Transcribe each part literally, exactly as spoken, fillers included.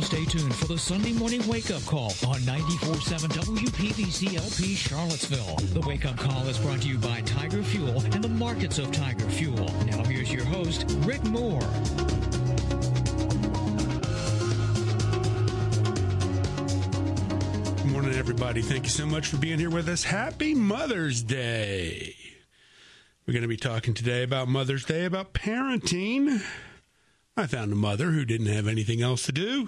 stay tuned for the Sunday morning wake-up call on ninety-four point seven W P V C L P Charlottesville. The wake-up call is brought to you by Tiger Fuel and the markets of Tiger Fuel. Now here's your host, Rick Moore. Good morning, everybody. Thank you so much for being here with us. Happy Mother's Day. We're going to be talking today about Mother's Day, about parenting. I found a mother who didn't have anything else to do.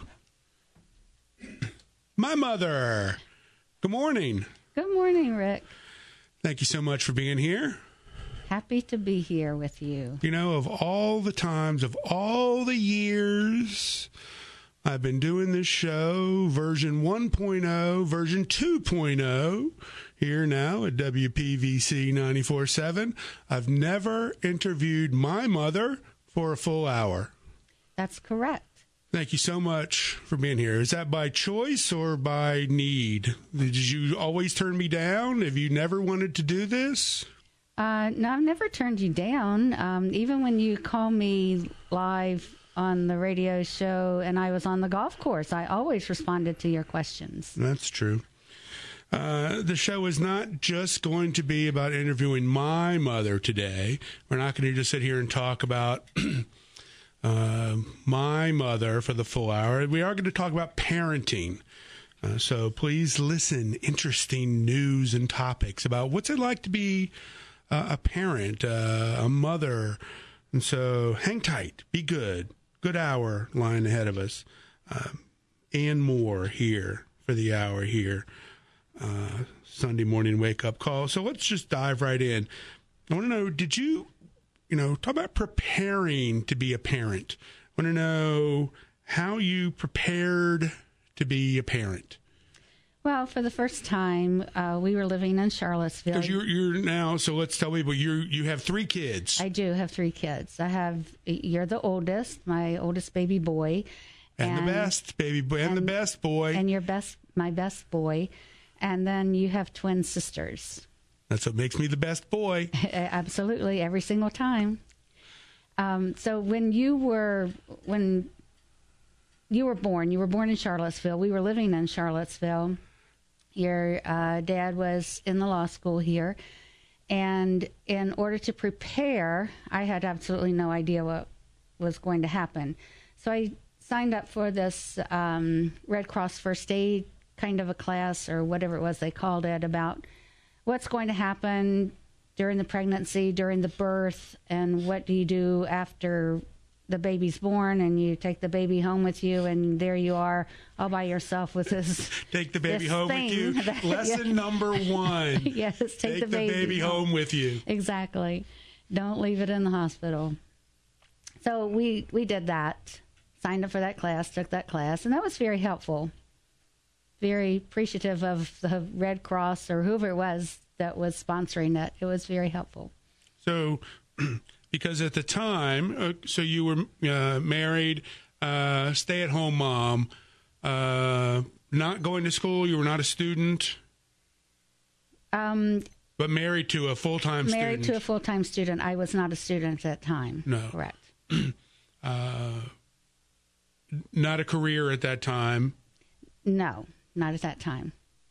My mother. Good morning. Good morning, Rick. Thank you so much for being here. Happy to be here with you. You know, of all the times, of all the years I've been doing this show, version one point oh, version two point oh, here now at W P V C ninety-four point seven, I've never interviewed my mother for a full hour. That's correct. Thank you so much for being here. Is that by choice or by need? Did you always turn me down? Have you never wanted to do this? Uh, no, I've never turned you down. Um, even when you call me live on the radio show and I was on the golf course, I always responded to your questions. That's true. Uh, the show is not just going to be about interviewing my mother today. We're not going to just sit here and talk about uh, my mother for the full hour. We are going to talk about parenting. Uh, so please listen. Interesting news and topics about what's it like to be uh, a parent, uh, a mother. And so hang tight. Be good. Good hour lying ahead of us. Uh, and more here for the hour here. Uh, Sunday morning wake-up call. So let's just dive right in. I want to know, did you, you know, talk about preparing to be a parent. I want to know how you prepared to be a parent. Well, for the first time, uh, we were living in Charlottesville. Because you're, you're now, so let's tell people, you you have three kids. I do have three kids. I have, you're the oldest, my oldest baby boy. And, and the best baby boy, and, and the best boy. And your best, my best boy. And then you have twin sisters. That's what makes me the best boy. Absolutely, every single time. Um, so when you were when you were born, you were born in Charlottesville. We were living in Charlottesville. Your uh, dad was in the law school here, and in order to prepare, I had absolutely no idea what was going to happen. So I signed up for this um, Red Cross First Aid kind of a class or whatever it was they called it about what's going to happen during the pregnancy, during the birth, and what do you do after the baby's born and you take the baby home with you and there you are all by yourself with this Take the baby home thing. with you. That, Lesson yeah. number one. Yes, take, take the, baby, the baby home with you. Exactly. Don't leave it in the hospital. So we, we did that, signed up for that class, took that class, and that was very helpful. Very appreciative of the Red Cross or whoever it was that was sponsoring it. It was very helpful. So, because at the time, uh, so you were uh, married, uh, stay-at-home mom, uh, not going to school, you were not a student, um, but married to a full-time student. Married to a full-time student. I was not a student at that time. No. Correct. uh, not a career at that time. No. Not at that time.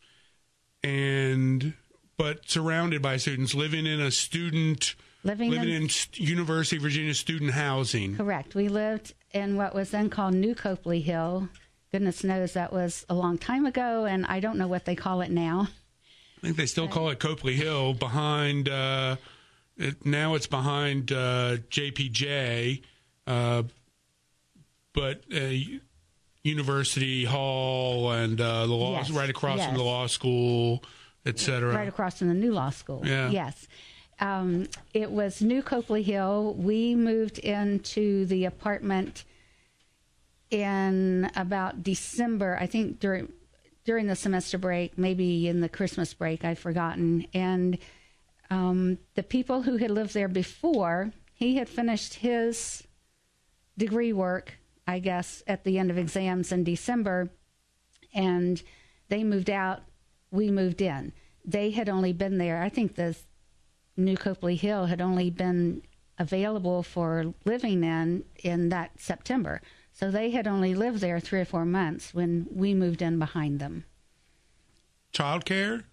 And, but surrounded by students, living in a student, living, living in, in University of Virginia student housing. Correct. We lived in what was then called New Copley Hill. Goodness knows that was a long time ago, and I don't know what they call it now. I think they still call it Copley Hill, behind, uh, it, now it's behind uh, J P J, uh, but... Uh, University Hall and uh, the law, yes. right across yes. from the law school, et cetera. Right across from the new law school. Yeah. Yes. Um, it was New Copley Hill. We moved into the apartment in about December, I think during during the semester break, maybe in the Christmas break, I've forgotten. And um, the people who had lived there before, he had finished his degree work, I guess, at the end of exams in December, and they moved out, we moved in. They had only been there, I think the New Copley Hill had only been available for living in in that September. So they had only lived there three or four months when we moved in behind them. Child care?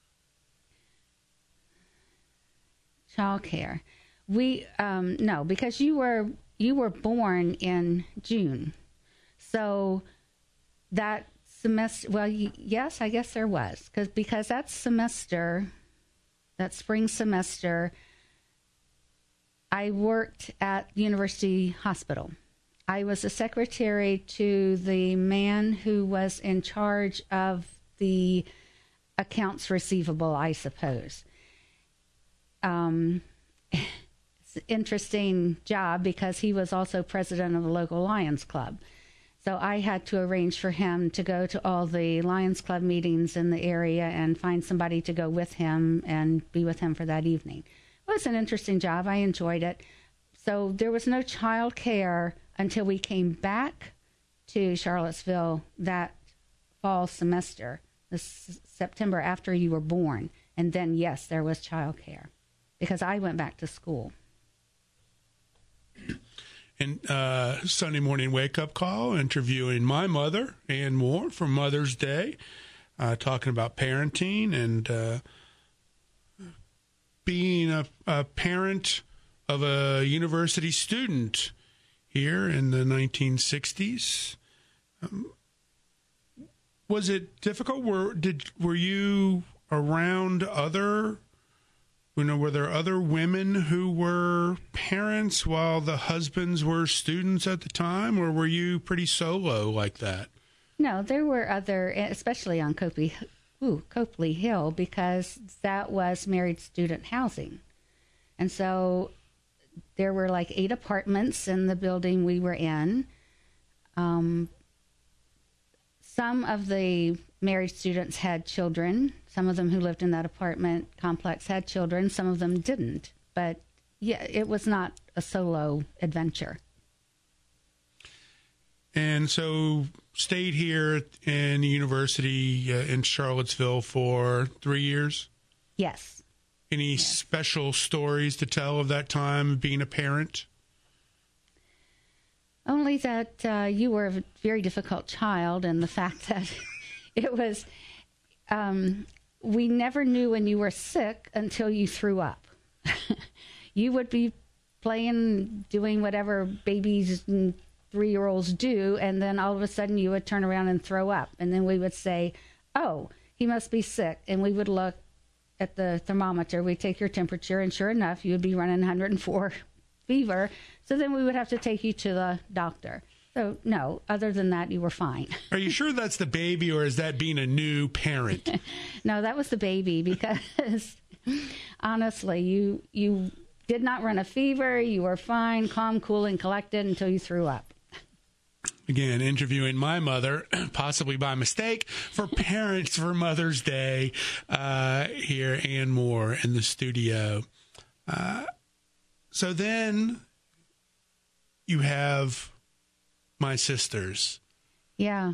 Child care. We, um, no, because you were, you were born in June. So that semester, well, y- yes, I guess there was. Cause, because that semester, that spring semester, I worked at University Hospital. I was a secretary to the man who was in charge of the accounts receivable, I suppose. Um, it's an interesting job because he was also president of the local Lions Club. So I had to arrange for him to go to all the Lions Club meetings in the area and find somebody to go with him and be with him for that evening. It was an interesting job. I enjoyed it. So there was no child care until we came back to Charlottesville that fall semester, this September after you were born. And then, yes, there was child care because I went back to school. And uh, Sunday morning wake-up call, interviewing my mother, Ann Moore, for Mother's Day, uh, talking about parenting and uh, being a, a parent of a university student here in the nineteen sixties. Um, was it difficult? Were did were you around other, you know, were there other women who were parents while the husbands were students at the time, or were you pretty solo like that? No, there were other, especially on Copley, ooh, Copley Hill, because that was married student housing. And so there were like eight apartments in the building we were in. Um, some of the married students had children. Some of them who lived in that apartment complex had children. Some of them didn't. But yeah, it was not a solo adventure. And so stayed here in the university uh, in Charlottesville for three years? Yes. Any yes. special stories to tell of that time of being a parent? Only that uh, you were a very difficult child, and the fact that it was, um, we never knew when you were sick until you threw up. You would be playing, doing whatever babies and three-year-olds do, and then all of a sudden you would turn around and throw up. And then we would say, oh, he must be sick. And we would look at the thermometer, we'd take your temperature, and sure enough, you would be running one hundred four fever. So then we would have to take you to the doctor. So, no, other than that, you were fine. Are you sure that's the baby, or is that being a new parent? No, that was the baby, because honestly, you you did not run a fever. You were fine, calm, cool, and collected until you threw up. Again, interviewing my mother, possibly by mistake, for Parents for Mother's Day uh, here, Ann Moore in the studio. Uh, so then you have my sisters. Yeah.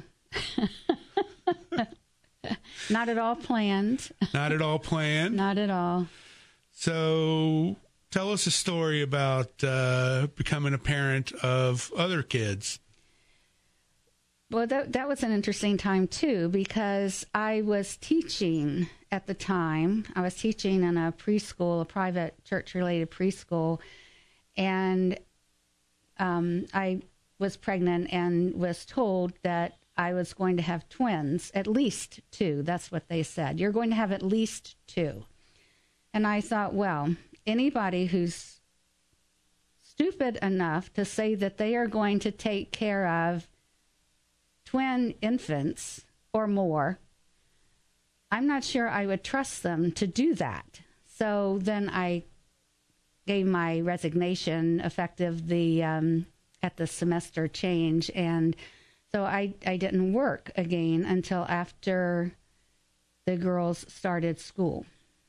Not at all planned. Not at all planned. Not at all. So tell us a story about uh, becoming a parent of other kids. Well, that that was an interesting time, too, because I was teaching at the time. I was teaching in a preschool, a private church-related preschool, and um, I was pregnant and was told that I was going to have twins, at least two. That's what they said. You're going to have at least two. And I thought, well, anybody who's stupid enough to say that they are going to take care of twin infants or more, I'm not sure I would trust them to do that. So then I gave my resignation effective the um, at the semester change, and so I, I didn't work again until after the girls started school.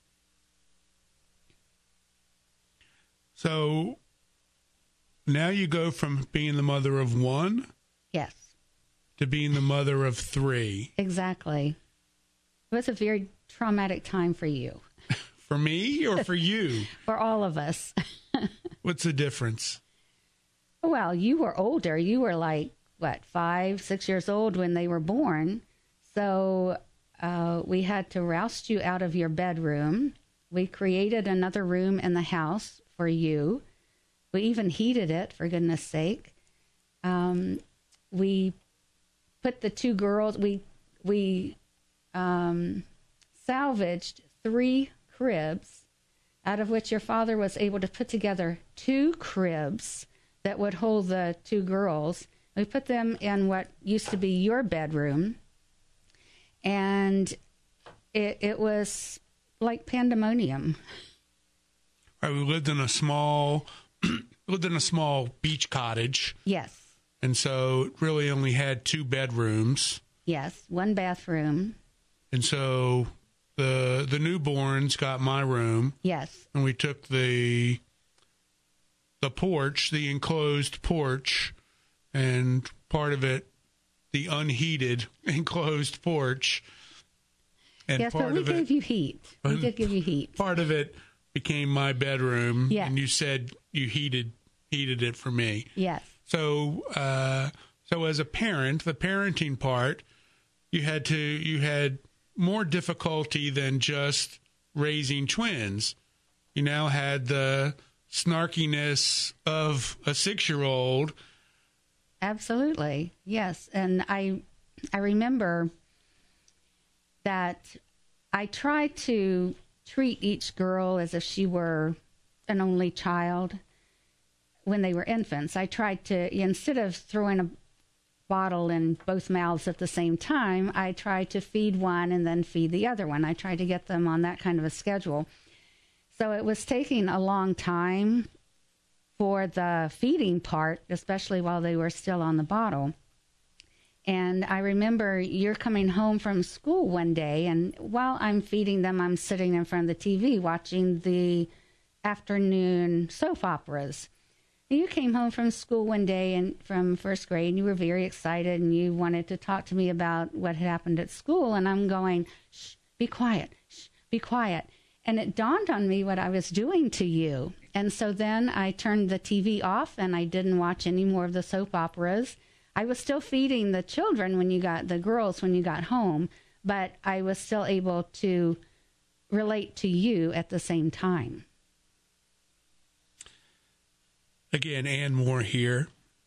So now you go from being the mother of one, yes, to being the mother of three. Exactly. It was a very traumatic time for you. For me or for you? For all of us. What's the difference? Well, you were older. You were like, what, five, six years old when they were born. So uh, we had to roust you out of your bedroom. We created another room in the house for you. We even heated it, for goodness sake. Um, we put the two girls, we, we um, salvaged three cribs, out of which your father was able to put together two cribs that would hold the two girls. We put them in what used to be your bedroom, and it, it was like pandemonium. Right, we lived in a small, lived in a small beach cottage. Yes. And so it really only had two bedrooms. Yes, one bathroom. And so the the newborns got my room. Yes. And we took the the porch, the enclosed porch, and part of it, the unheated enclosed porch. And yes, part but we of gave it, you heat. We did give you heat. Part of it became my bedroom. Yes. And you said you heated heated it for me. Yes. So, uh, so as a parent, the parenting part, you had to, you had more difficulty than just raising twins. You now had the snarkiness of a six-year-old. Absolutely, yes. And I, I remember that I tried to treat each girl as if she were an only child. When they were infants, I tried to, instead of throwing a bottle in both mouths at the same time, I tried to feed one and then feed the other one. I tried to get them on that kind of a schedule. So it was taking a long time for the feeding part, especially while they were still on the bottle. And I remember you're coming home from school one day, and while I'm feeding them, I'm sitting in front of the T V watching the afternoon soap operas. You came home from school one day and from first grade, and you were very excited, and you wanted to talk to me about what had happened at school. And I'm going, shh, be quiet, shh, be quiet. And it dawned on me what I was doing to you. And so then I turned the T V off, and I didn't watch any more of the soap operas. I was still feeding the children when you got, the girls when you got home, but I was still able to relate to you at the same time. Again, Ann Moore here.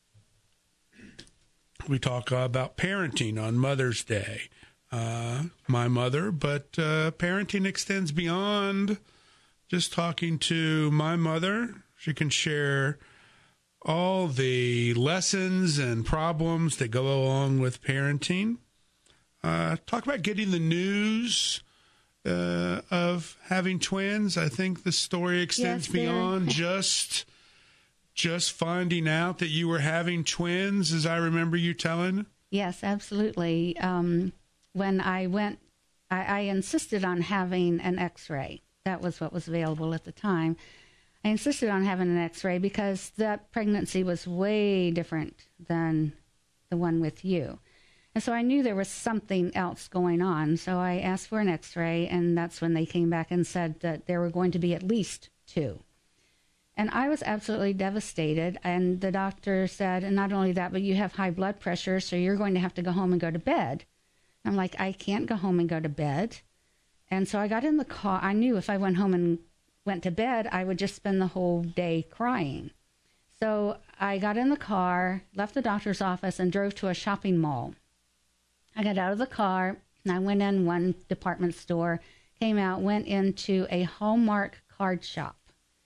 We talk uh, about parenting on Mother's Day. Uh, my mother, but uh, parenting extends beyond just talking to my mother. She can share all the lessons and problems that go along with parenting. Uh, talk about getting the news uh, of having twins. I think the story extends yes, beyond just... Just finding out that you were having twins, as I remember you telling? Yes, absolutely. Um, when I went, I, I insisted on having an x-ray. That was what was available at the time. I insisted on having an x-ray because that pregnancy was way different than the one with you. And so I knew there was something else going on. So I asked for an x-ray, and that's when they came back and said that there were going to be at least two. And I was absolutely devastated. And the doctor said, and not only that, but you have high blood pressure, so you're going to have to go home and go to bed. I'm like, I can't go home and go to bed. And so I got in the car. I knew if I went home and went to bed, I would just spend the whole day crying. So I got in the car, left the doctor's office, and drove to a shopping mall. I got out of the car, and I went in one department store, came out, went into a Hallmark card shop.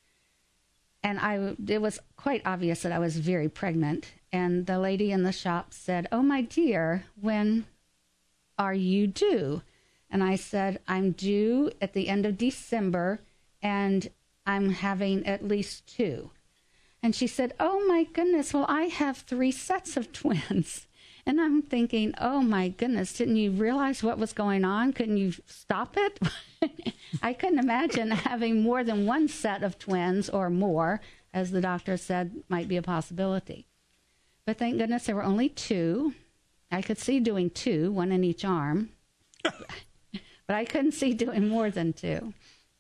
And I, it was quite obvious that I was very pregnant. And the lady in the shop said, "Oh, my dear, when are you due?" And I said, "I'm due at the end of December, and I'm having at least two." And she said, "Oh, my goodness, well, I have three sets of twins." And I'm thinking, oh, my goodness, didn't you realize what was going on? Couldn't you stop it? I couldn't imagine having more than one set of twins or more, as the doctor said might be a possibility. But thank goodness there were only two. I could see doing two, one in each arm. But I couldn't see doing more than two.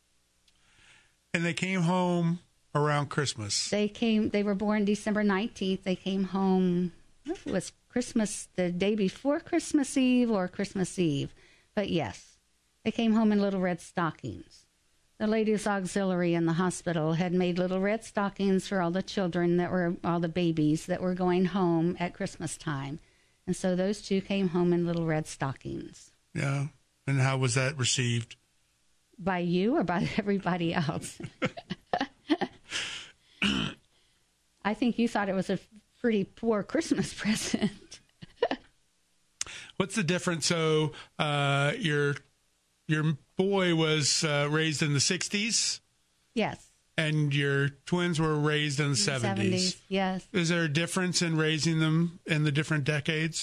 And they came home around Christmas. They came, they were born December nineteenth. They came home, it was Christmas, the day before Christmas Eve or Christmas Eve. But yes, they came home in little red stockings. The Ladies Auxiliary in the hospital had made little red stockings for all the children that were, all the babies that were going home at Christmas time. And so those two came home in little red stockings. Yeah. And how was that received? By you or by everybody else? I think you thought it was a pretty poor Christmas present. What's the difference? So uh, your your boy was uh, raised in the sixties? Yes. And your twins were raised in the seventies? seventies, yes. Is there a difference in raising them in the different decades?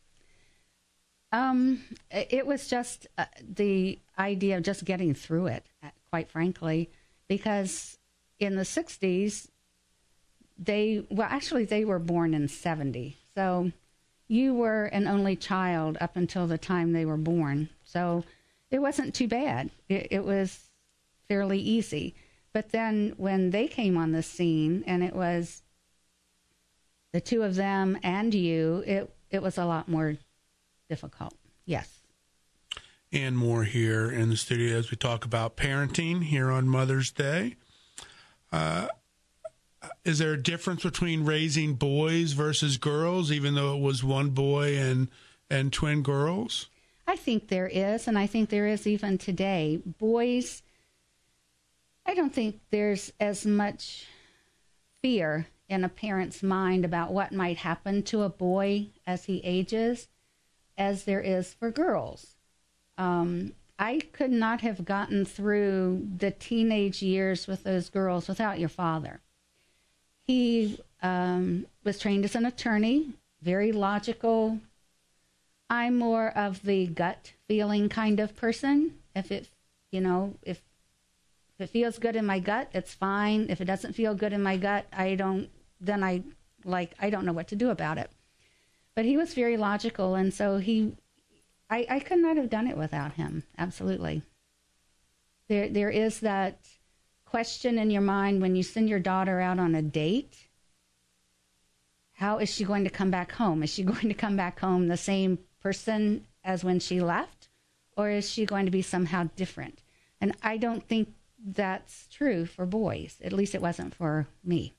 Um, it was just uh, the idea of just getting through it, quite frankly, because in the sixties, they, well, actually, they were born in seventy. So you were an only child up until the time they were born. So it wasn't too bad. It, it was fairly easy. But then when they came on the scene and it was the two of them and you, it, it was a lot more difficult. Yes. And more here in the studio as we talk about parenting here on Mother's Day. Uh, is there a difference between raising boys versus girls, even though it was one boy and, and twin girls? I think there is, and I think there is even today. Boys, I don't think there's as much fear in a parent's mind about what might happen to a boy as he ages as there is for girls. Um, I could not have gotten through the teenage years with those girls without your father. He um, was trained as an attorney, very logical. I'm more of the gut feeling kind of person. If it, you know, if, if it feels good in my gut, it's fine. If it doesn't feel good in my gut, I don't, then I, like, I don't know what to do about it. But he was very logical, and so he, I, I could not have done it without him, absolutely. There, there is that question in your mind when you send your daughter out on a date. How is she going to come back home? Is she going to come back home the same person as when she left? Or is she going to be somehow different? And I don't think that's true for boys. At least it wasn't for me.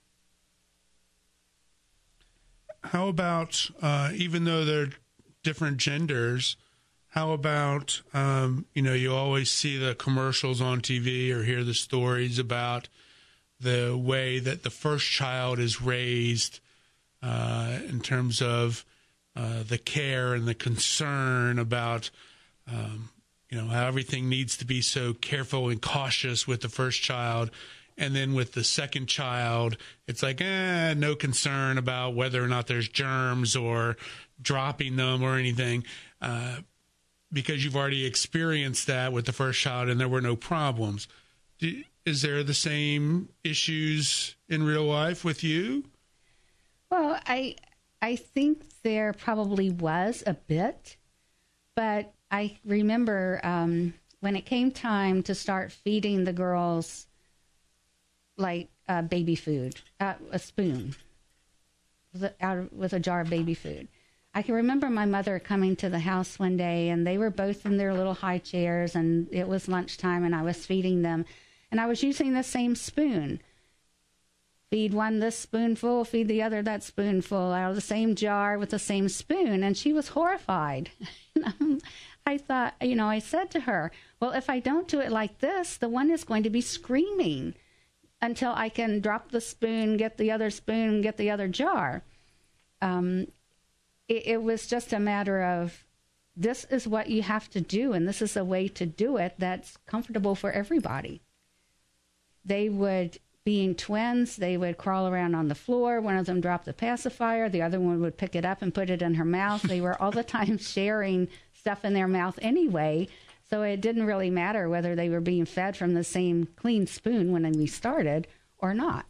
How about, uh, even though they're different genders, how about, um, you know, you always see the commercials on T V or hear the stories about the way that the first child is raised uh, in terms of uh, the care and the concern about, um, you know, how everything needs to be so careful and cautious with the first child. And then with the second child, it's like, eh, no concern about whether or not there's germs or dropping them or anything, uh, because you've already experienced that with the first child and there were no problems. Do, is there the same issues in real life with you? Well, I I think there probably was a bit, but I remember um, when it came time to start feeding the girls like uh, baby food, uh, a spoon, with a, out of, with a jar of baby food. I can remember my mother coming to the house one day, and they were both in their little high chairs, and it was lunchtime, and I was feeding them, and I was using the same spoon. Feed one this spoonful, feed the other that spoonful, out of the same jar with the same spoon, and she was horrified. I thought, you know, I said to her, well, if I don't do it like this, the one is going to be screaming until I can drop the spoon, get the other spoon, get the other jar. Um, it, it was just a matter of, this is what you have to do, and this is a way to do it that's comfortable for everybody. They would, being twins, they would crawl around on the floor. One of them dropped the pacifier. The other one would pick it up and put it in her mouth. They were all the time sharing stuff in their mouth anyway. So it didn't really matter whether they were being fed from the same clean spoon when we started or not.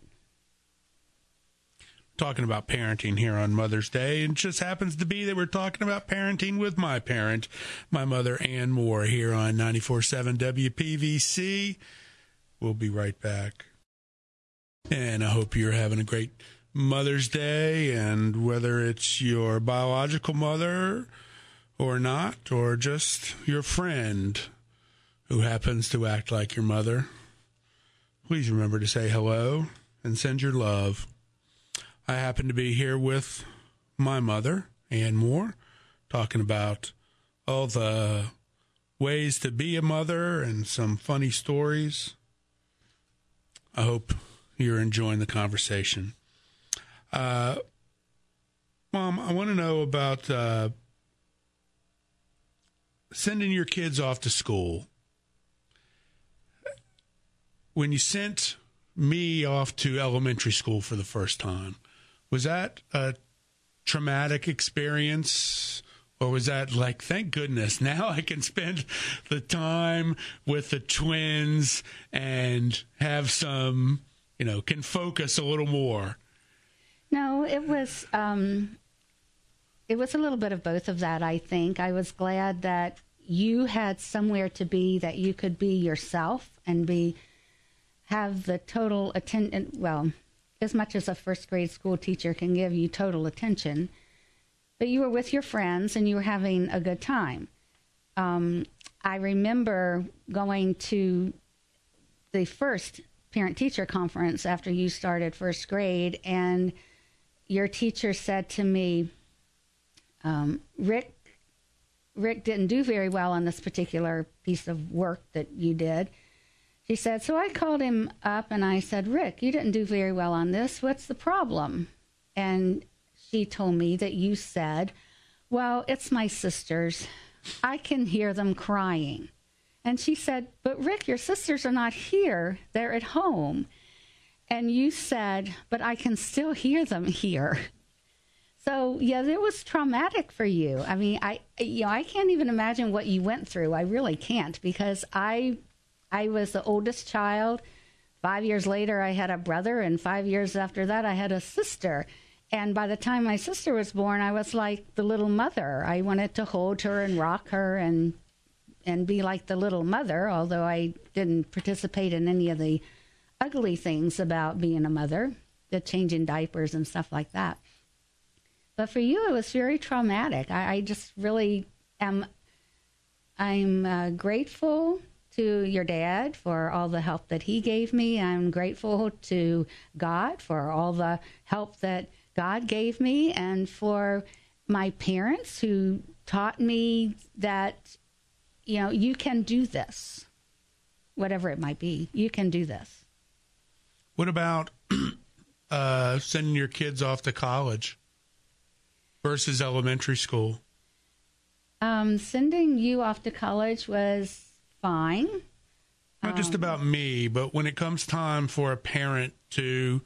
Talking about parenting here on Mother's Day. It just happens to be that we're talking about parenting with my parent, my mother, Ann Moore, here on ninety-four point seven W P V C. We'll be right back. And I hope you're having a great Mother's Day, and whether it's your biological mother or not, or just your friend who happens to act like your mother, please remember to say hello and send your love. I happen to be here with my mother, Ann Moore, talking about all the ways to be a mother and some funny stories. I hope you're enjoying the conversation. Uh, Mom, I want to know about uh, sending your kids off to school. When you sent me off to elementary school for the first time, was that a traumatic experience, or was that like, thank goodness, now I can spend the time with the twins and have some, you know, can focus a little more? No, it was um, it was a little bit of both of that, I think. I was glad that you had somewhere to be, that you could be yourself and be have the total attention, well, as much as a first grade school teacher can give you total attention, but you were with your friends and you were having a good time. Um, I remember going to the first parent-teacher conference after you started first grade, and your teacher said to me, um, Rick, Rick didn't do very well on this particular piece of work that you did. She said, so I called him up and I said, Rick, you didn't do very well on this. What's the problem? And she told me that you said, well, it's my sisters. I can hear them crying. And she said, but Rick, your sisters are not here. They're at home. And you said, but I can still hear them here. So, yeah, it was traumatic for you. I mean, I, you know, I can't even imagine what you went through. I really can't, because I, I was the oldest child. Five years later, I had a brother, and five years after that, I had a sister. And by the time my sister was born, I was like the little mother. I wanted to hold her and rock her and and be like the little mother, although I didn't participate in any of the ugly things about being a mother, the changing diapers and stuff like that. But for you, it was very traumatic. I, I just really am, I'm uh, grateful to your dad for all the help that he gave me. I'm grateful to God for all the help that God gave me, and for my parents who taught me that, you know, you can do this, whatever it might be. You can do this. What about uh, sending your kids off to college versus elementary school? Um, sending you off to college was fine. Not just um, about me, but when it comes time for a parent to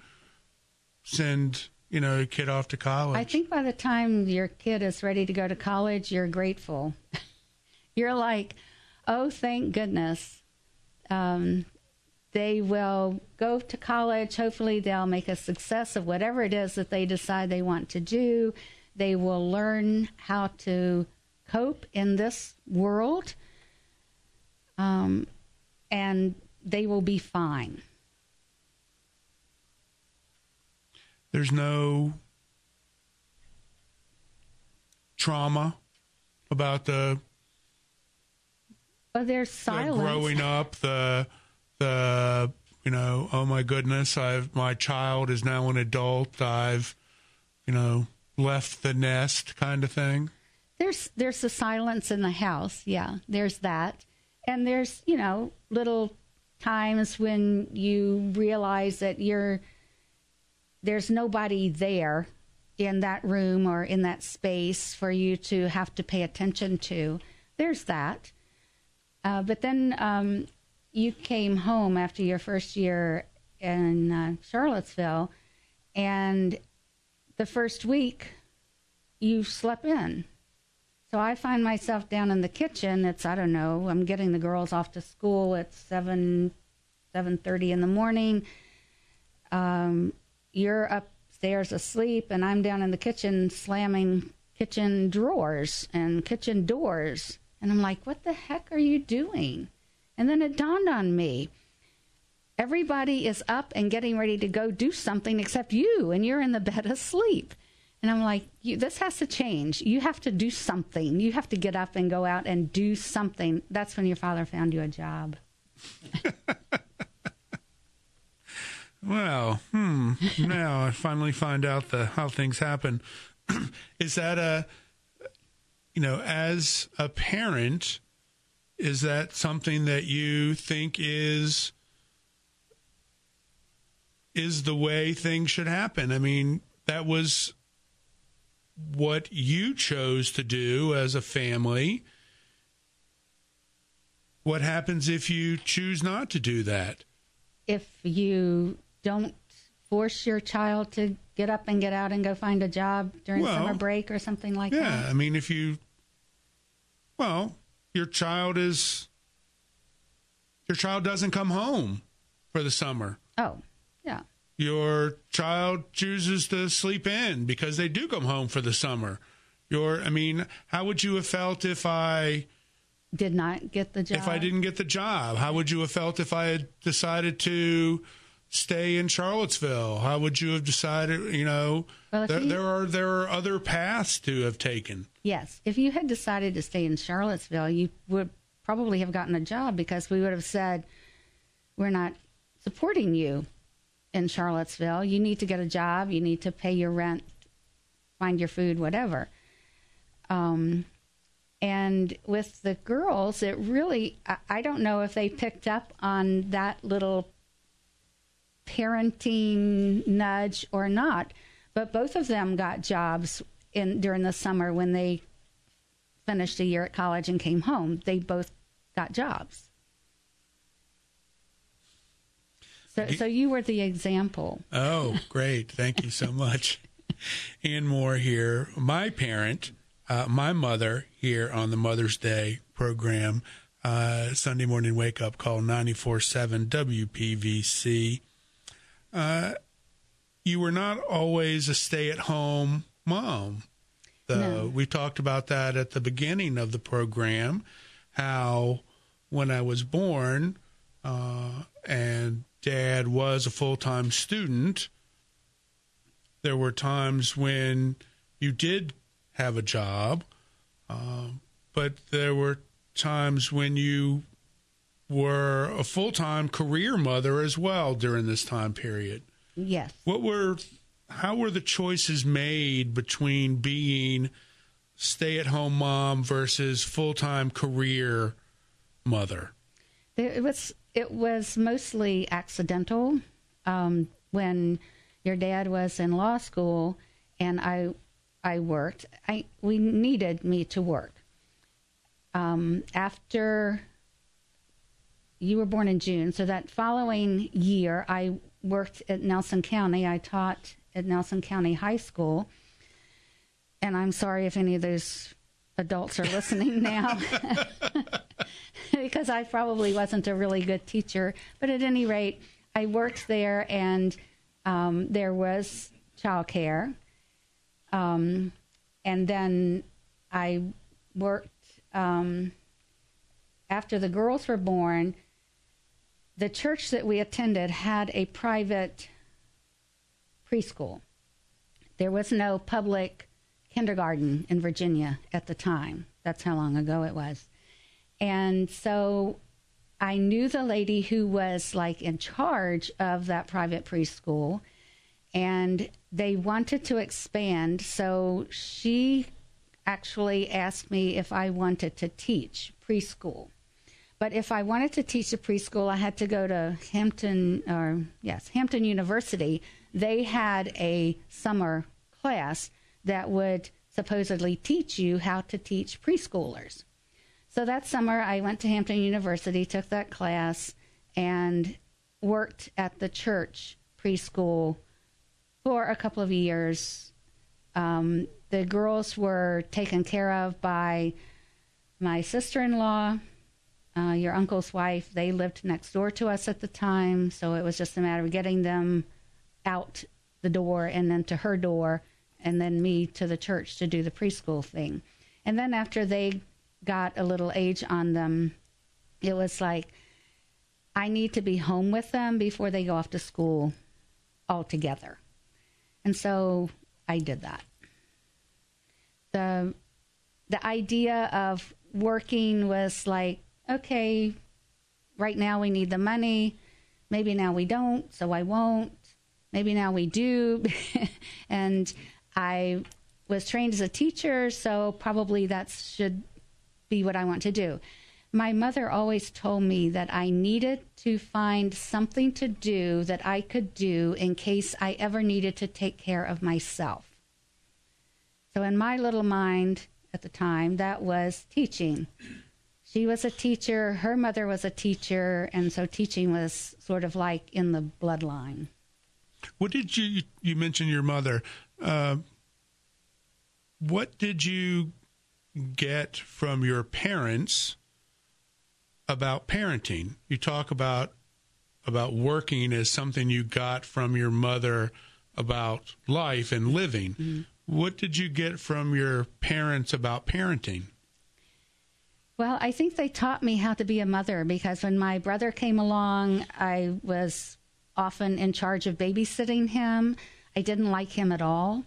send, you know, a kid off to college. I think by the time your kid is ready to go to college, you're grateful. You're like, oh, thank goodness. Um, they will go to college. Hopefully they'll make a success of whatever it is that they decide they want to do. They will learn how to cope in this world. Um, and they will be fine. There's no trauma about the, oh, there's silence. the growing up, the the you know, oh my goodness, I've my child is now an adult. I've you know left the nest kind of thing. There's there's the silence in the house. Yeah, there's that, and there's you know little times when you realize that you're there's nobody there in that room or in that space for you to have to pay attention to. There's that. Uh, but then um, you came home after your first year in uh, Charlottesville, and the first week you slept in. So I find myself down in the kitchen. It's, I don't know, I'm getting the girls off to school at seven, seven thirty in the morning. Um, you're upstairs asleep, and I'm down in the kitchen slamming kitchen drawers and kitchen doors. And I'm like, what the heck are you doing? And then it dawned on me. everybody is up and getting ready to go do something except you, and you're in the bed asleep. And I'm like, you, this has to change. You have to do something. You have to get up and go out and do something. That's when your father found you a job. Well, hmm. Now I finally find out the how things happen. Is that a, you know, as a parent, is that something that you think is is the way things should happen? I mean, that was what you chose to do as a family. What happens if you choose not to do that? If you don't force your child to get up and get out and go find a job during well, summer break or something like yeah, that? Yeah, I mean, if you, well, your child is, your child doesn't come home for the summer. Oh, yeah. Your child chooses to sleep in because they do come home for the summer. Your, I mean, how would you have felt if I did not get the job? If I didn't get the job, how would you have felt if I had decided to stay in Charlottesville? How would you have decided, you know, well, there, you, there are there are other paths to have taken. Yes. If you had decided to stay in Charlottesville, you would probably have gotten a job, because we would have said, we're not supporting you in Charlottesville. You need to get a job. You need to pay your rent, find your food, whatever. Um, and with the girls, it really, I, I don't know if they picked up on that little parenting nudge or not, but both of them got jobs in during the summer when they finished a year at college and came home. They both got jobs. So, so you were the example. Oh, great. Thank you so much. Ann Moore here. My parent, uh, my mother here on the Mother's Day program, uh, Sunday morning wake up call ninety-four point seven W P V C. Uh, you were not always a stay-at-home mom, though. No. We talked about that at the beginning of the program, how when I was born uh, and Dad was a full-time student, there were times when you did have a job, uh, but there were times when you were a full-time career mother as well during this time period. Yes. What were, how were the choices made between being stay-at-home mom versus full-time career mother? It was it was mostly accidental. Um, when your dad was in law school and I I worked, I we needed me to work. Um, after you were born in June, so that following year I worked at Nelson County. I taught at Nelson County High School. And I'm sorry if any of those adults are listening now, because I probably wasn't a really good teacher. But at any rate, I worked there, and um, there was childcare. Um, and then I worked, um, after the girls were born, the church that we attended had a private preschool. There was no public kindergarten in Virginia at the time. That's how long ago it was. And so I knew the lady who was like in charge of that private preschool, and they wanted to expand. So she actually asked me if I wanted to teach preschool. But if I wanted to teach a preschool, I had to go to Hampton, or yes, Hampton University. They had a summer class that would supposedly teach you how to teach preschoolers. So that summer, I went to Hampton University, took that class, and worked at the church preschool for a couple of years. Um, the girls were taken care of by my sister-in-law, uh, your uncle's wife. They lived next door to us at the time, so it was just a matter of getting them out the door and then to her door, and then me to the church to do the preschool thing. And then after they got a little age on them, it was like, I need to be home with them before they go off to school altogether. And so I did that. The the idea of working was like, okay, right now we need the money. Maybe now we don't, so I won't. Maybe now we do. And I was trained as a teacher, so probably that should be what I want to do. My mother always told me that I needed to find something to do that I could do in case I ever needed to take care of myself. So in my little mind at the time, that was teaching. She was a teacher, her mother was a teacher, and so teaching was sort of like in the bloodline. What did you, you mentioned your mother, uh, what did you get from your parents about parenting? You talk about about working as something you got from your mother about life and living. Mm-hmm. What did you get from your parents about parenting? Well, I think they taught me how to be a mother, because when my brother came along, I was often in charge of babysitting him. I didn't like him at all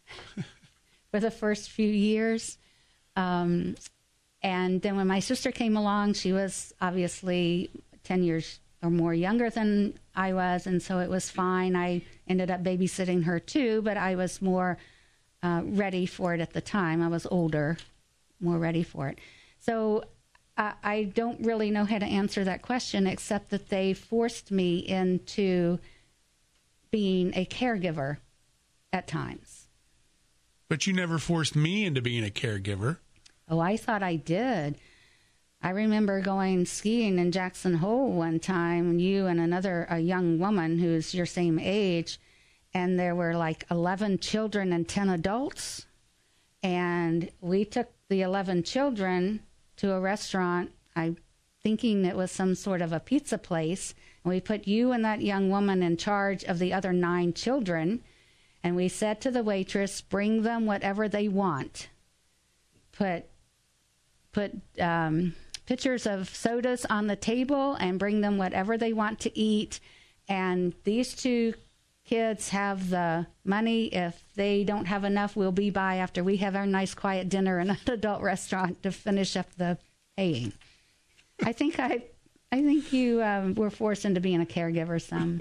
for the first few years. Um, and then when my sister came along, she was obviously ten years or more younger than I was, and so it was fine. I ended up babysitting her too, but I was more uh, ready for it at the time. I was older, more ready for it. So uh, I don't really know how to answer that question, except that they forced me into being a caregiver at times. But you never forced me into being a caregiver. Oh, I thought I did. I remember going skiing in Jackson Hole one time, you and another a young woman who's your same age, and there were like eleven children and ten adults. And we took the eleven children to a restaurant, I thinking it was some sort of a pizza place, and we put you and that young woman in charge of the other nine children, and we said to the waitress, bring them whatever they want. Put put um, pictures of sodas on the table and bring them whatever they want to eat, and these two kids have the money. If they don't have enough, we'll be by after we have our nice quiet dinner in an adult restaurant to finish up the paying. I think I, I think you um, were forced into being a caregiver some.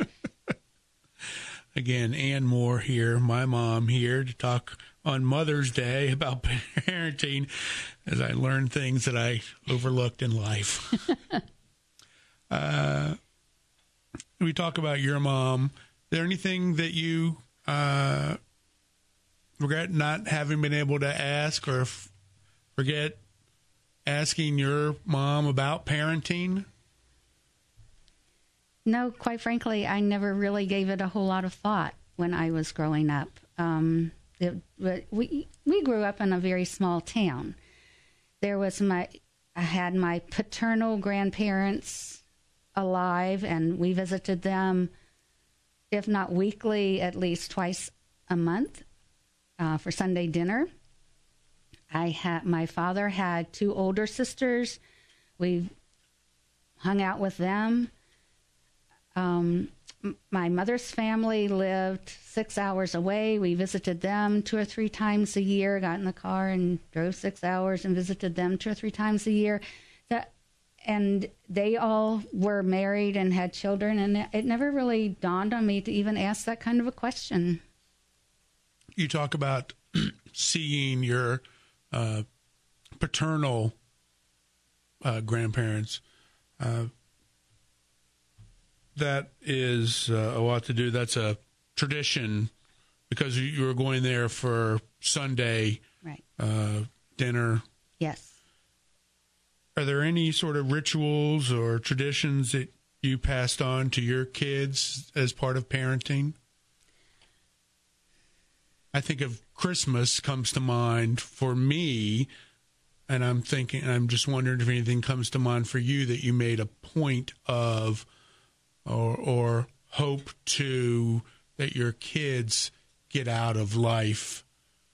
Again, Ann Moore here, my mom here, to talk on Mother's Day about parenting as I learned things that I overlooked in life. uh, we talk about your mom. Is there anything that you uh, regret not having been able to ask, or f- forget asking your mom about parenting? No, quite frankly, I never really gave it a whole lot of thought when I was growing up. Um, it, we we grew up in a very small town. There was my, I had my paternal grandparents alive, and we visited them, if not weekly, at least twice a month uh, for Sunday dinner. I had my father had two older sisters. We hung out with them. Um, my mother's family lived six hours away. We visited them two or three times a year, got in the car and drove six hours and visited them two or three times a year. That, and they all were married and had children, and it never really dawned on me to even ask that kind of a question. You talk about seeing your uh, paternal uh, grandparents. Uh, that is uh, a lot to do. That's a tradition because you were going there for Sunday right. uh, dinner. Yes. Are there any sort of rituals or traditions that you passed on to your kids as part of parenting? I think of Christmas comes to mind for me, and I'm thinking, I'm just wondering if anything comes to mind for you that you made a point of or, or hope to that your kids get out of life.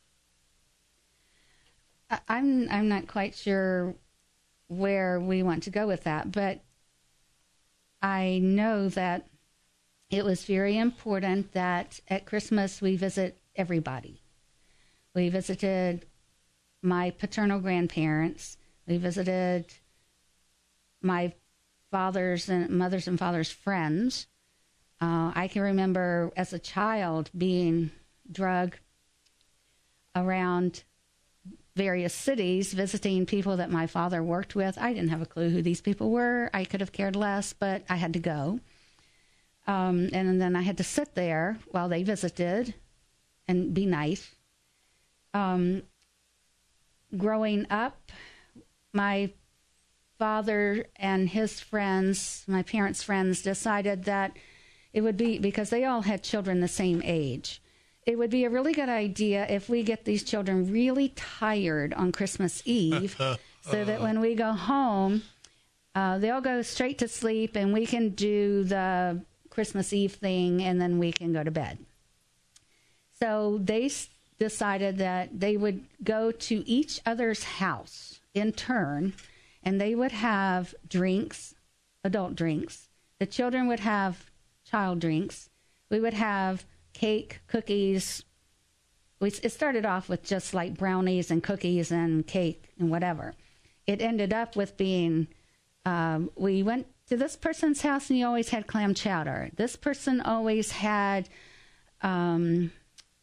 I'm I'm not quite sure where we want to go with that, but I know that it was very important that at Christmas we visit everybody. We visited my paternal grandparents. We visited my father's and mother's and father's friends. Uh, I can remember as a child being drugged around various cities, visiting people that my father worked with. I didn't have a clue who these people were. I could have cared less, but I had to go. Um, and then I had to sit there while they visited and be nice. Um, growing up, my father and his friends, my parents' friends, decided that it would be, because they all had children the same age, it would be a really good idea if we get these children really tired on Christmas Eve so that when we go home, uh, they'll go straight to sleep and we can do the Christmas Eve thing and then we can go to bed. So they s- decided that they would go to each other's house in turn and they would have drinks, adult drinks. The children would have child drinks. We would have cake, cookies. We, it started off with just like brownies and cookies and cake and whatever. It ended up with being, um, we went to this person's house and he always had clam chowder. This person always had um,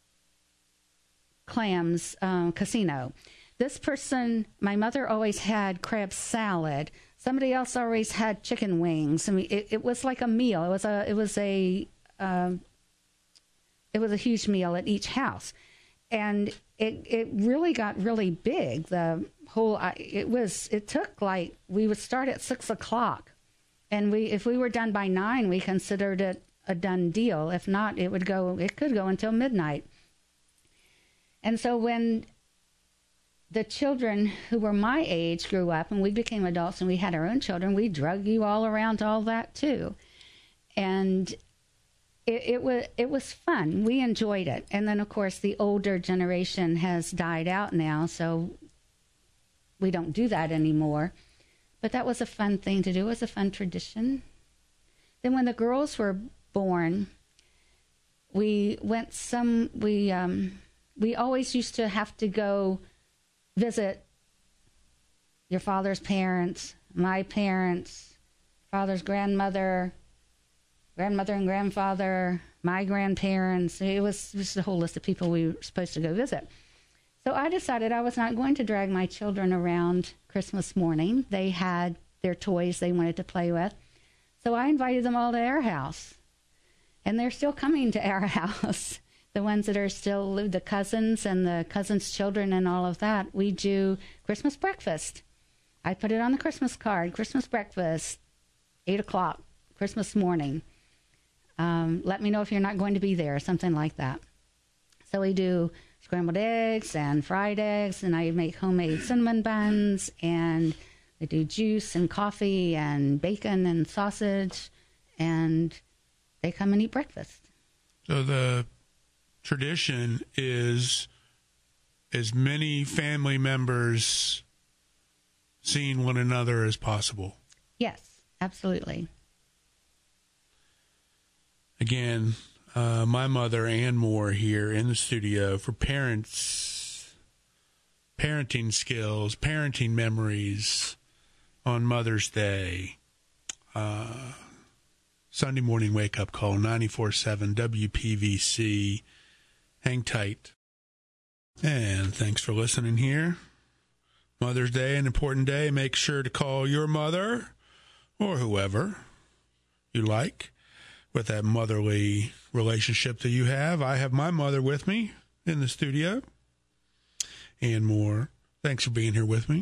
clams, um, casino. This person, my mother always had crab salad. Somebody else always had chicken wings. I mean, it, it was like a meal. It was a, it was a, um, it was a huge meal at each house, and it it really got really big. The whole, it was, it took like, we would start at six o'clock, and we, if we were done by nine, we considered it a done deal. If not, it would go, it could go until midnight. And so when the children who were my age grew up and we became adults and we had our own children, we drug you all around all that too. And it, it was it was fun. We enjoyed it. And then, of course, the older generation has died out now, so we don't do that anymore. But that was a fun thing to do. It was a fun tradition. Then when the girls were born, we went some, we, um, we always used to have to go visit your father's parents, my parents, father's grandmother, grandmother and grandfather, my grandparents. It was just a whole list of people we were supposed to go visit. So I decided I was not going to drag my children around Christmas morning. They had their toys they wanted to play with. So I invited them all to our house. And they're still coming to our house. The ones that are still, the cousins and the cousins' children and all of that, we do Christmas breakfast. I put it on the Christmas card, Christmas breakfast, eight o'clock, Christmas morning. Um, let me know if you're not going to be there, something like that. So we do scrambled eggs and fried eggs, and I make homemade cinnamon buns, and we do juice and coffee and bacon and sausage, and they come and eat breakfast. So the tradition is as many family members seeing one another as possible. Yes, absolutely. Again, uh, my mother, Ann Moore, here in the studio for parents, parenting skills, parenting memories on Mother's Day. Uh, Sunday morning wake-up call, ninety-four point seven W P V C. Hang tight. And thanks for listening here. Mother's Day, an important day. Make sure to call your mother or whoever you like with that motherly relationship that you have. I have my mother with me in the studio. And more. Thanks for being here with me.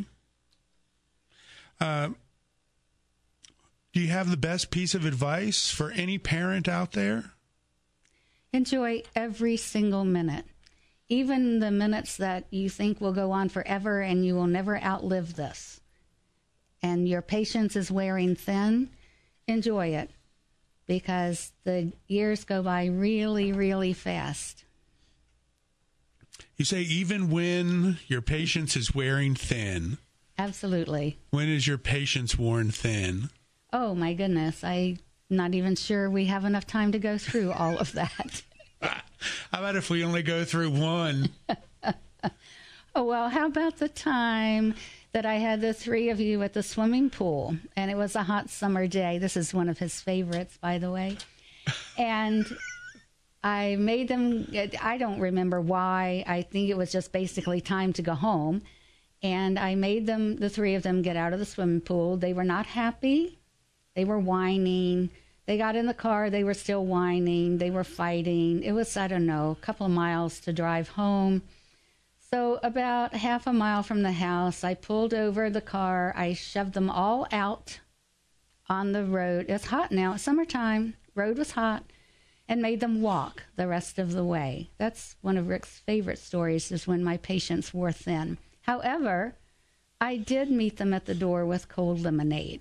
Uh, do you have the best piece of advice for any parent out there? Enjoy every single minute, even the minutes that you think will go on forever and you will never outlive this. And your patience is wearing thin. Enjoy it, because the years go by really, really fast. You say even when your patience is wearing thin. Absolutely. When is your patience worn thin? Oh, my goodness. I not even sure we have enough time to go through all of that. How about if we only go through one? Oh, well, how about the time that I had the three of you at the swimming pool, and it was a hot summer day. This is one of his favorites, by the way. And I made them, I don't remember why. I think it was just basically time to go home. And I made them, the three of them, get out of the swimming pool. They were not happy. They were whining. They got in the car. They were still whining. They were fighting. It was, I don't know, a couple of miles to drive home. So about half a mile from the house, I pulled over the car. I shoved them all out on the road. It's hot now. It's summertime. Road was hot. And made them walk the rest of the way. That's one of Rick's favorite stories, is when my patience wore thin. However, I did meet them at the door with cold lemonade.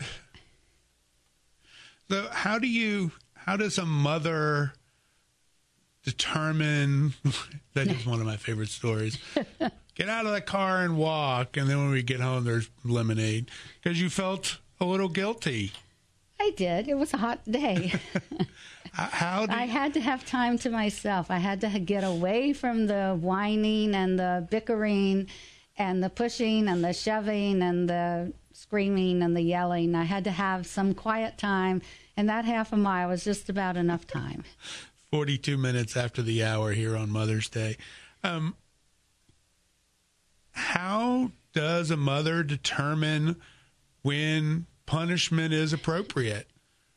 So how do you, how does a mother determine, that is one of my favorite stories, get out of the car and walk, and then when we get home, there's lemonade, because you felt a little guilty. I did. It was a hot day. How do you... I had to have time to myself. I had to get away from the whining and the bickering and the pushing and the shoving and the screaming and the yelling. I had to have some quiet time, and that half a mile was just about enough time. forty-two minutes after the hour here on Mother's Day. Um, how does a mother determine when punishment is appropriate?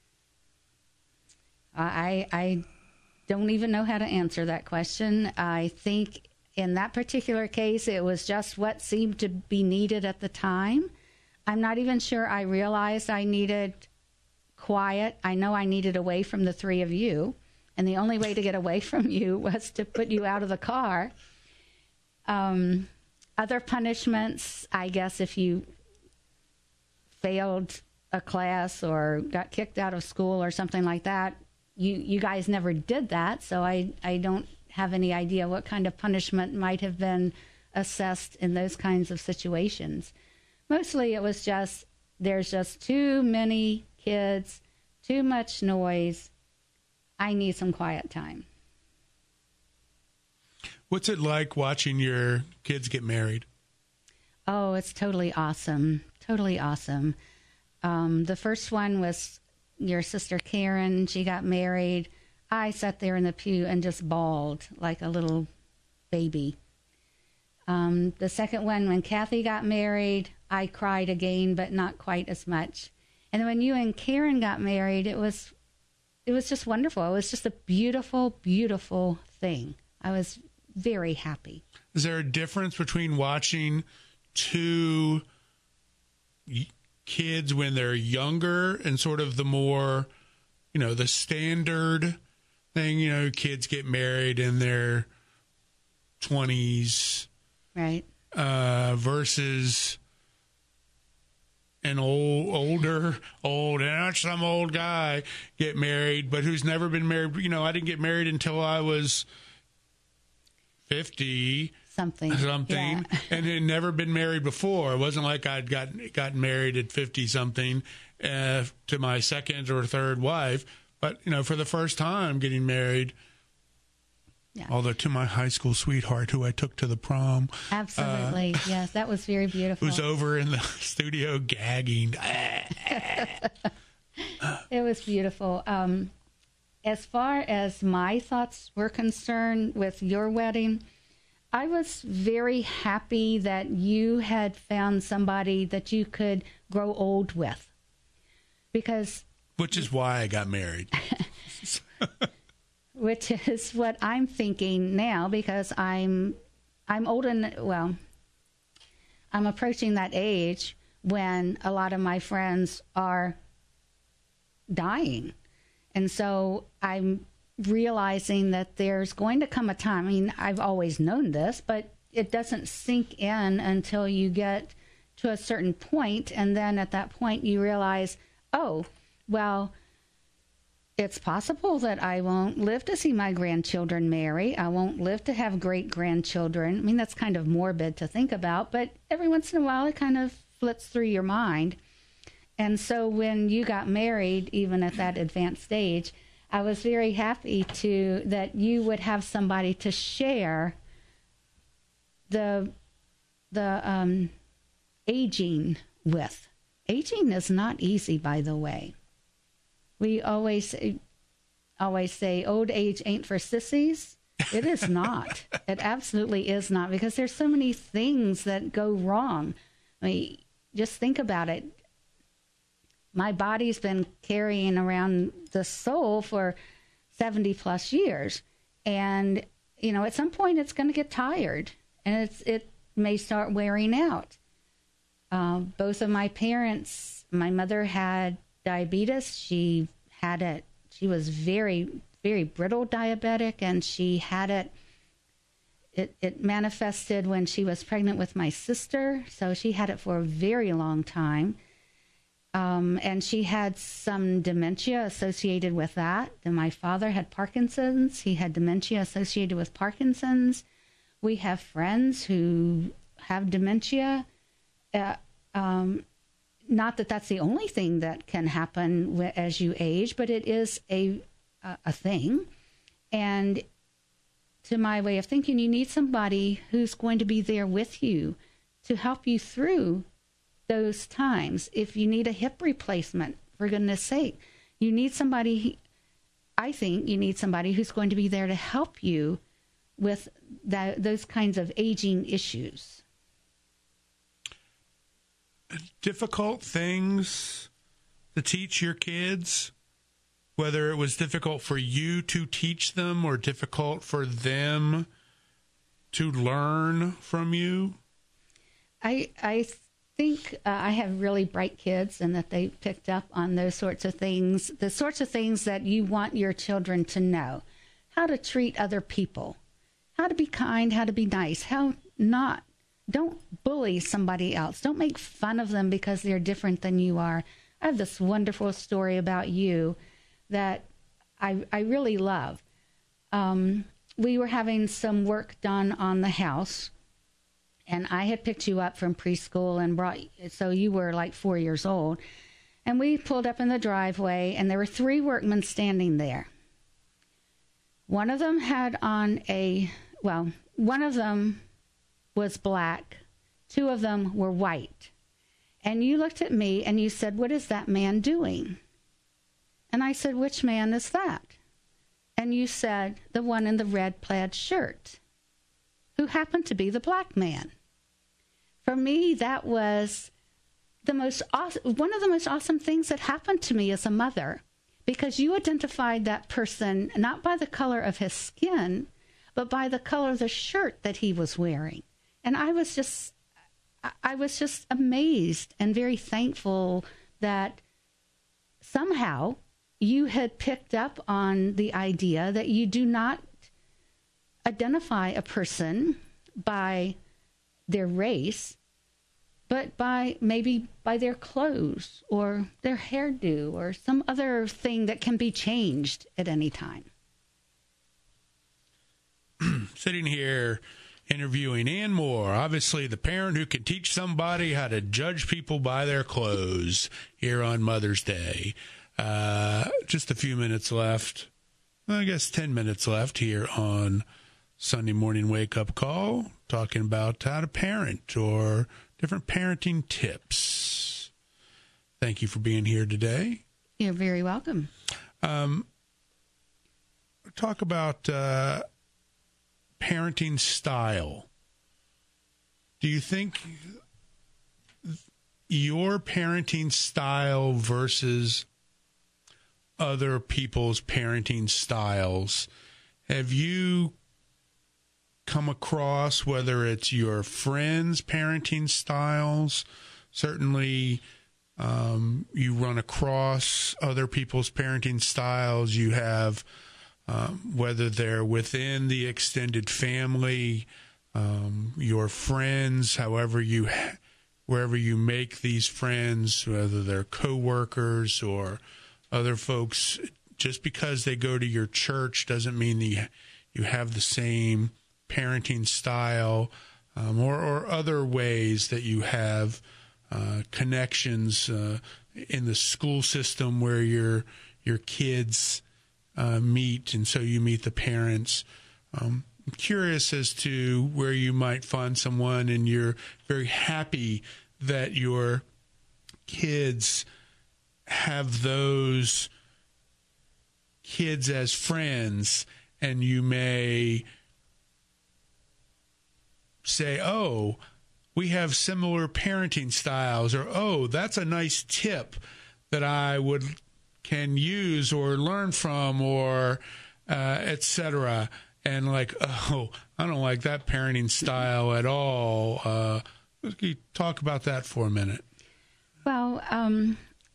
I, I don't even know how to answer that question. I think in that particular case, it was just what seemed to be needed at the time. I'm not even sure I realized I needed quiet. I know I needed away from the three of you, and the only way to get away from you was to put you out of the car. Um, other punishments, I guess, if you failed a class or got kicked out of school or something like that, you you guys never did that, so I, I don't have any idea what kind of punishment might have been assessed in those kinds of situations. Mostly it was just, there's just too many kids, too much noise. I need some quiet time. What's it like watching your kids get married? Oh, it's totally awesome. Totally awesome. Um, the first one was your sister Karen. She got married. I sat there in the pew and just bawled like a little baby. Um, the second one, when Kathy got married, I cried again, but not quite as much. And when you and Karen got married, it was it was just wonderful. It was just a beautiful, beautiful thing. I was very happy. Is there a difference between watching two kids when they're younger and sort of the more, you know, the standard thing, you know, kids get married in their twenties, right? Uh, versus an old, older, old, and not some old guy get married, but who's never been married. You know, I didn't get married until I was fifty. Something. Something. Yeah. And had never been married before. It wasn't like I'd gotten, gotten married at fifty-something uh, to my second or third wife. But, you know, for the first time getting married, yeah. Although to my high school sweetheart who I took to the prom. Absolutely. Uh, yes, that was very beautiful. Who's over in the studio gagging. It was beautiful. Um, as far as my thoughts were concerned with your wedding, I was very happy that you had found somebody that you could grow old with. Because... Which is why I got married. Which is what I'm thinking now, because I'm I'm old and, well, I'm approaching that age when a lot of my friends are dying. And so I'm realizing that there's going to come a time, I mean, I've always known this, but it doesn't sink in until you get to a certain point, and then at that point you realize, oh, well, it's possible that I won't live to see my grandchildren marry. I won't live to have great-grandchildren. I mean, that's kind of morbid to think about, but every once in a while it kind of flits through your mind. And so when you got married, even at that advanced stage, I was very happy to that you would have somebody to share the the um, aging with. Aging is not easy, by the way. We always always say old age ain't for sissies. It is not. It absolutely is not, because there's so many things that go wrong. I mean, just think about it. My body's been carrying around the soul for seventy plus years. And, you know, at some point it's going to get tired, and it's it may start wearing out. Uh, both of my parents, my mother had diabetes. She had it. She was very, very brittle diabetic, and she had it. It, it manifested when she was pregnant with my sister. So she had it for a very long time. Um, and she had some dementia associated with that. Then my father had Parkinson's. He had dementia associated with Parkinson's. We have friends who have dementia. Uh, um, not that that's the only thing that can happen w- as you age, but it is a, a a thing. And to my way of thinking, you need somebody who's going to be there with you to help you through those times. If you need a hip replacement, for goodness sake, you need somebody, I think you need somebody who's going to be there to help you with that, those kinds of aging issues. Difficult things to teach your kids, whether it was difficult for you to teach them or difficult for them to learn from you? I, I think uh, I have really bright kids, and that they picked up on those sorts of things, the sorts of things that you want your children to know. How to treat other people, how to be kind, how to be nice, how not. Don't bully somebody else. Don't make fun of them because they're different than you are. I have this wonderful story about you that I, I really love. Um, we were having some work done on the house, and I had picked you up from preschool and brought, so you were like four years old. And we pulled up in the driveway, and there were three workmen standing there. One of them had on a, well, one of them was black. Two of them were white. And you looked at me and you said, "What is that man doing?" And I said, "Which man is that?" And you said, "The one in the red plaid shirt," who happened to be the black man. For me, that was the most awesome, one of the most awesome things that happened to me as a mother, because you identified that person not by the color of his skin, but by the color of the shirt that he was wearing. And I was just, I was just amazed and very thankful that somehow you had picked up on the idea that you do not identify a person by their race, but by maybe by their clothes or their hairdo or some other thing that can be changed at any time. Sitting here interviewing Ann Moore, obviously the parent who can teach somebody how to judge people by their clothes here on Mother's Day. Uh, just a few minutes left. I guess ten minutes left here on Sunday Morning Wake Up Call, talking about how to parent or different parenting tips. Thank you for being here today. You're very welcome. Um, talk about uh, parenting style. Do you think your parenting style versus other people's parenting styles, have you come across, whether it's your friends' parenting styles, certainly um, you run across other people's parenting styles, you have, um, whether they're within the extended family, um, your friends, however you, wherever you make these friends, whether they're coworkers or other folks, just because they go to your church doesn't mean that you have the same parenting style, um, or, or other ways that you have uh, connections uh, in the school system where your your kids uh, meet, and so you meet the parents. Um, I'm curious as to where you might find someone, and you're very happy that your kids have those kids as friends, and you may say, oh, we have similar parenting styles, or, oh, that's a nice tip that I would can use or learn from, or uh, et cetera. And like, oh, I don't like that parenting style at all. Uh, can you talk about that for a minute? Well, um,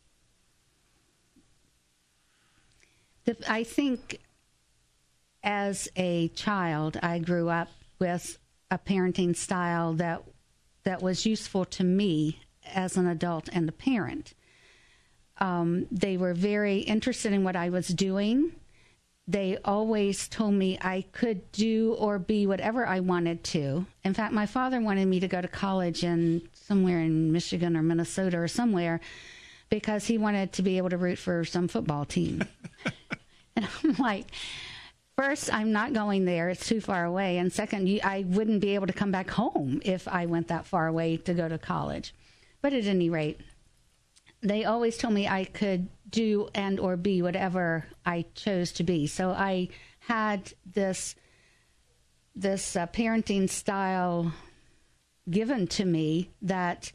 the, I think as a child, I grew up with a parenting style that that was useful to me as an adult and a parent. Um, they were very interested in what I was doing. They always told me I could do or be whatever I wanted to. In fact, my father wanted me to go to college in somewhere in Michigan or Minnesota or somewhere because he wanted to be able to root for some football team. And I'm like, first, I'm not going there. It's too far away. And second, you, I wouldn't be able to come back home if I went that far away to go to college. But at any rate, they always told me I could do and or be whatever I chose to be. So I had this this uh, parenting style given to me that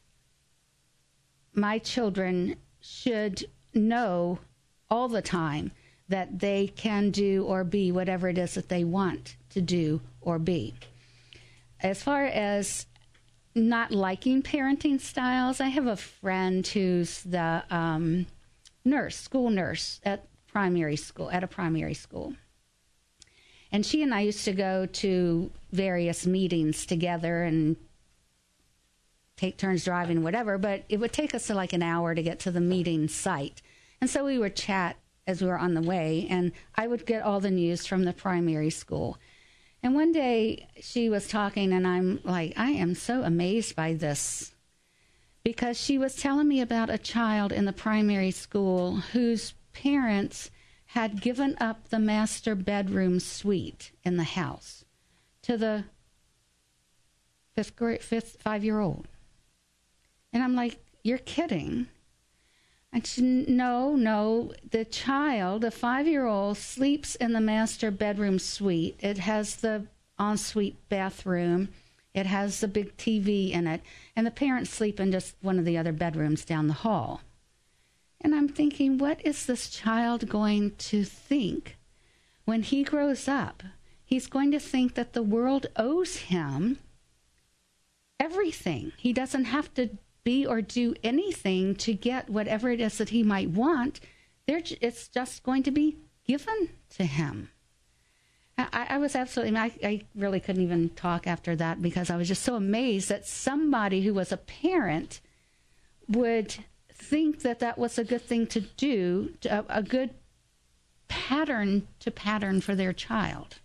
my children should know all the time that they can do or be whatever it is that they want to do or be. As far as not liking parenting styles, I have a friend who's the um, nurse, school nurse at primary school, at a primary school. And she and I used to go to various meetings together and take turns driving, whatever, but it would take us to like an hour to get to the meeting site. And so we would chat as we were on the way, and I would get all the news from the primary school. And one day she was talking, and I'm like, I am so amazed by this, because she was telling me about a child in the primary school whose parents had given up the master bedroom suite in the house to the fifth grade, fifth, five-year-old. And I'm like, you're kidding. And she, no, no, the child, the five-year-old, sleeps in the master bedroom suite. It has the ensuite bathroom. It has the big T V in it. And the parents sleep in just one of the other bedrooms down the hall. And I'm thinking, what is this child going to think when he grows up? He's going to think that the world owes him everything. He doesn't have to be or do anything to get whatever it is that he might want. They're, it's just going to be given to him. I, I was absolutely, I, I really couldn't even talk after that, because I was just so amazed that somebody who was a parent would think that that was a good thing to do, a, a good pattern to pattern for their child.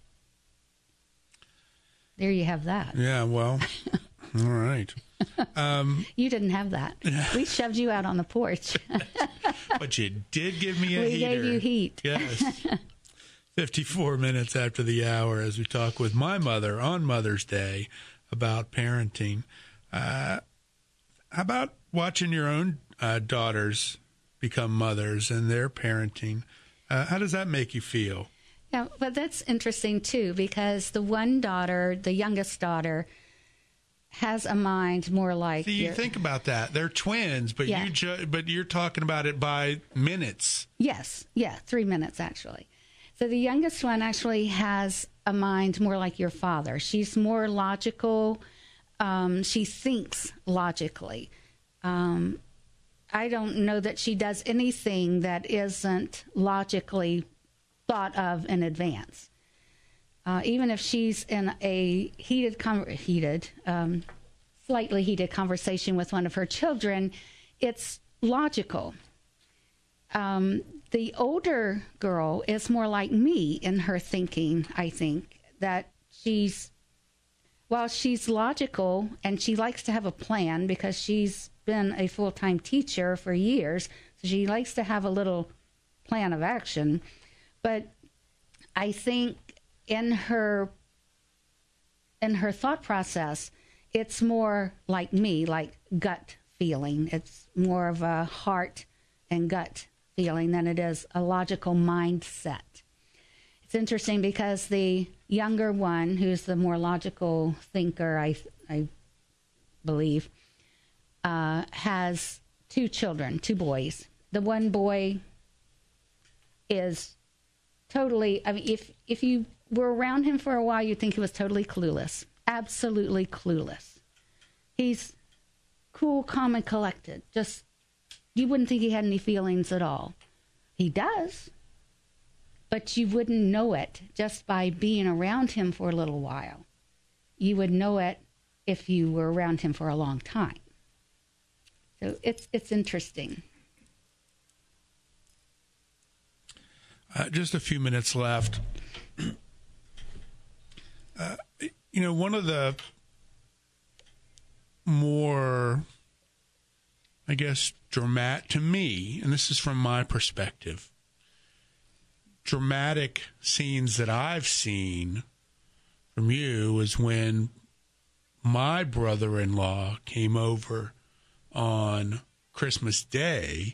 There you have that. Yeah, well, all right. Um, you didn't have that. We shoved you out on the porch. But you did give me a we heater. We gave you heat. Yes. fifty-four minutes after the hour as we talk with my mother on Mother's Day about parenting. Uh, how about watching your own uh, daughters become mothers and their parenting? Uh, how does that make you feel? Yeah, but that's interesting, too, because the one daughter, the youngest daughter, has a mind more like... See, you your, think about that. They're twins, but yeah. you ju- but you're talking about it by minutes. Yes. Yeah, three minutes, actually. So the youngest one actually has a mind more like your father. She's more logical. Um, she thinks logically. Um, I don't know that she does anything that isn't logically thought of in advance. Uh, even if she's in a heated, con- heated, um, slightly heated conversation with one of her children, it's logical. Um, the older girl is more like me in her thinking, I think, that she's while she's logical and she likes to have a plan because she's been a full-time teacher for years, so she likes to have a little plan of action. But I think in her in her thought process, it's more like me, like gut feeling. It's more of a heart and gut feeling than it is a logical mindset. It's interesting because the younger one, who's the more logical thinker, I I believe, uh, has two children, two boys. The one boy is totally, I mean, if if you were around him for a while, you'd think he was totally clueless, absolutely clueless. He's cool, calm, and collected. Just, you wouldn't think he had any feelings at all. He does, but you wouldn't know it just by being around him for a little while. You would know it if you were around him for a long time. So it's it's interesting. Uh, just a few minutes left. Uh, you know, one of the more, I guess, dramatic, to me, and this is from my perspective, dramatic scenes that I've seen from you is when my brother-in-law came over on Christmas Day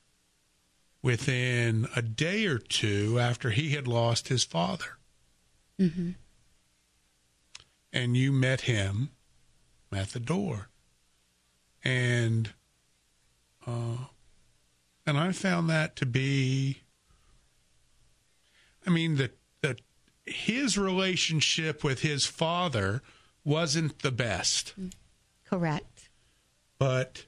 within a day or two after he had lost his father. Mm-hmm. And you met him at the door. And uh, and I found that to be, I mean, that that his relationship with his father wasn't the best. Correct. But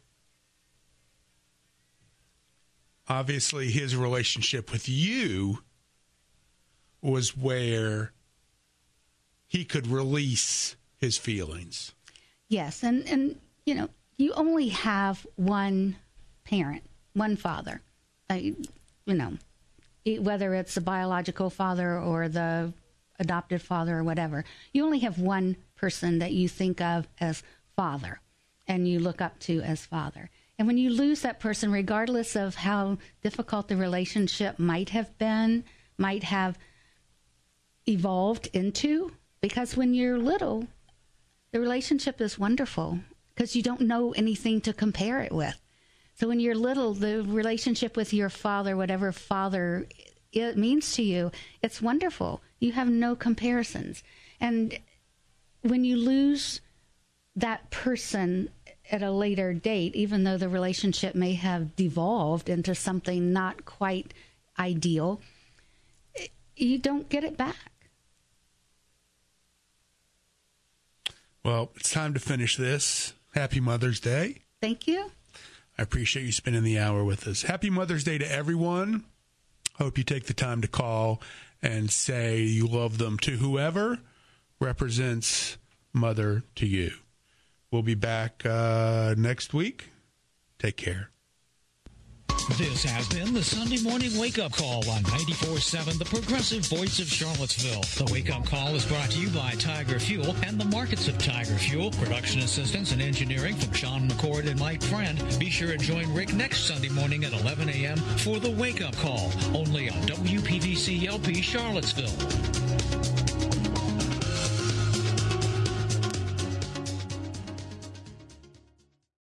obviously his relationship with you was where he could release his feelings. Yes, and, and you know, you only have one parent, one father. Uh, you know, whether it's the biological father or the adopted father or whatever, you only have one person that you think of as father and you look up to as father. And when you lose that person, regardless of how difficult the relationship might have been, might have evolved into, because when you're little, the relationship is wonderful because you don't know anything to compare it with. So when you're little, the relationship with your father, whatever father it means to you, it's wonderful. You have no comparisons. And when you lose that person at a later date, even though the relationship may have devolved into something not quite ideal, you don't get it back. Well, it's time to finish this. Happy Mother's Day. Thank you. I appreciate you spending the hour with us. Happy Mother's Day to everyone. Hope you take the time to call and say you love them to whoever represents mother to you. We'll be back uh, next week. Take care. This has been the Sunday Morning Wake-Up Call on ninety-four point seven, the progressive voice of Charlottesville. The Wake-Up Call is brought to you by Tiger Fuel and the markets of Tiger Fuel. Production assistance and engineering from Sean McCord and Mike Friend. Be sure to join Rick next Sunday morning at eleven a.m. for the Wake-Up Call, only on W P V C L P Charlottesville.